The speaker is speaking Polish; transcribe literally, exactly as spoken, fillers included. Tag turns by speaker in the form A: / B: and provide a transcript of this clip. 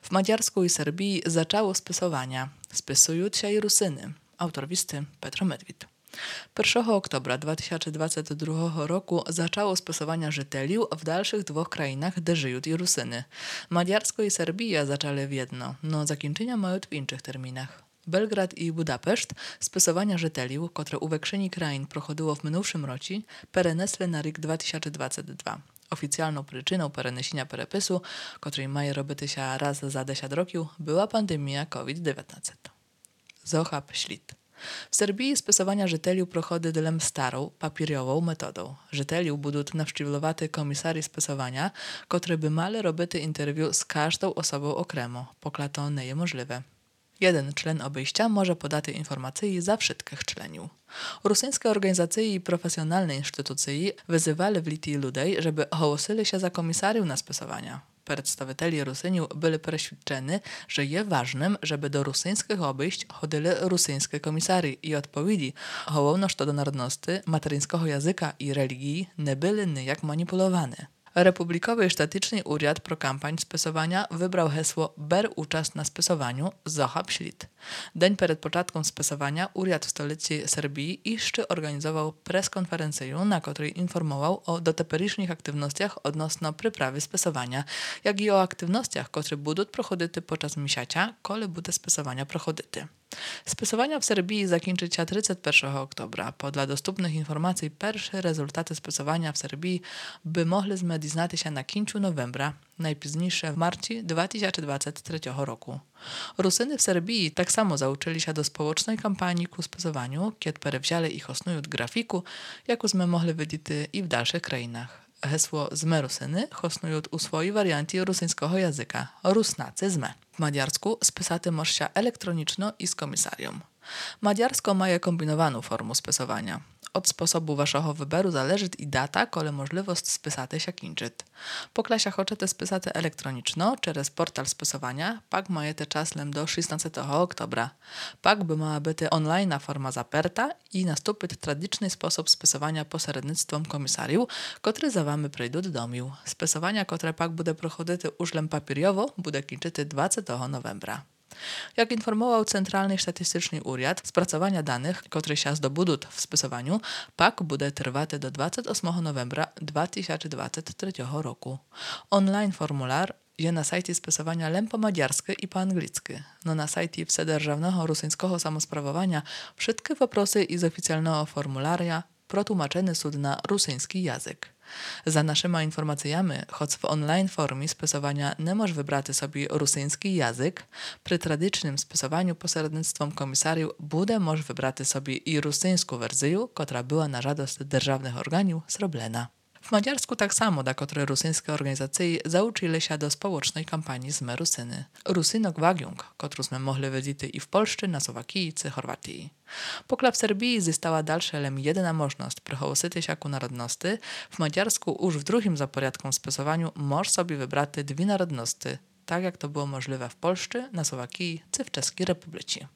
A: W Maďarsku i Serbii zaczęło spisowania. Spisują się i Rusyny. Autor listy Petro Medwid. pierwszego oktobra dwa tysiące dwudziestego drugiego roku zaczęło spisowania żyteliów w dalszych dwóch krajach, gdzie żyją i Rusyny. Maďarsko i Serbia zaczęły w jedno, no zakończenia mają w innych terminach. Belgrad i Budapeszt spisowania żyteliów, które u większości krain prochodziło w minulszym roku, perenesły na rok dwa tysiące dwudziesty drugi. Oficjalną przyczyną pereniesienia perepisu, który ma robić się raz za dziesięć roków, była pandemia COVID dziewiętnaście. Zohab ślid. W Serbii spisowania żyteliów prochody dylem starą, papierową metodą. Żyteliów będą nawszczylowaty komisarii spisowania, które by mali robić interwiu z każdą osobą okremo, pokla to nie jest możliwe. Jeden czlen obejścia może podać informacje za wszystkich członów. Rosyjskie organizacje i profesjonalne instytucje wyzywali w Litii ludzi, żeby ogłosili się za komisariów na spisowania. Przedstawiciele Rusyniów byli przeświadczeni, że jest ważnym, żeby do rosyjskich obejść chodzili rosyjskie komisarii i odpowiedzi, głównie co do narodności, materinskiego języka i religii, nie były nijak manipulowane. Republikowy i Statyczny Urząd pro kampań spisowania wybrał hasło Ber uczast na spisowaniu, Zohab ślid. Dzień przed początkiem spisowania Urząd w stolicy Serbii jeszcze organizował preskonferencję, na której informował o dotychczasowych aktywnościach odnośnie przyprawy spisowania, jak i o aktywnościach, które będą prochodzić podczas miesiąca, kiedy będzie spisowania prochodzić. Spisowania w Serbii zakończą się trzydziestego pierwszego oktobra. Podle dostępnych informacji pierwsze rezultaty spisowania w Serbii by mogli znać się na końcu novembra, najpóźniejsze w marcu dwa tysiące dwudziestego trzeciego roku. Rusyny w Serbii tak samo zauczyli się do społecznej kampanii ku spisowaniu, kiedy przewzięli ich osnują grafiku, jak sme mogli widzieć i w dalszych krajach. Hesło Zme Rusyny hosnują u swojej warianty rosyjskiego języka Rusnacy Zme. W maďarsku spisaty może się elektroniczno i z komisarium. Maďarsko ma kombinowaną formę spisowania. Od sposobu waszego wyboru zależy i data, kole możliwość spisaty się kończy. Pokle się chcecie spisaty elektroniczno, przez portal spisowania, pak majecie czaslem do szesnastego oktobra. Pak by mała być online forma zaperta i nastąpić tradycyjny sposób spisowania pośrednictwem komisariów, który za wami przyjdą do domu. Spisowania, które pak bude prochodzić użlem papieriowo, bude kończyć dwudziestego novembra. Jak informował Centralny Statystyczny Urząd, spracowania danych, które się zdobędą w spisowaniu, pak bude trwać do dwudziestego ósmego novembra dwa tysiące dwudziestego trzeciego roku. Online formular jest na sajcie spisowania lem po maďarsky i po angielsky. No na sajcie Wsedержавного rosyjskiego samosprawowania wszystkie wyprosy z oficjalnego formularia protłumaczone są na rosyjski język. Za naszymi informacjami, choć w online formie spisowania nie możesz wybrać sobie rosyjski język, przy tradycyjnym spisowaniu pośrednictwem komisariów bude możesz wybrać sobie i rosyjską wersję, która była na radość державnych organów zrobiona. W Maďarsku tak samo, da które rosyjskie organizacje zauczyli się do społecznej kampanii Zme Rusyny. Rusynok Wagiung, którą sme mogli widzieć i w Polsce, na Słowakii czy Chorwatii. Pokla w Serbii została dalsze lem jedyna możliwość przychowującej się ku narodności. W Maďarsku już w drugim za porядkiem spisowaniu możesz sobie wybrać dwie narodności, tak jak to było możliwe w Polsce, na Słowakii czy w Czeskiej Republice.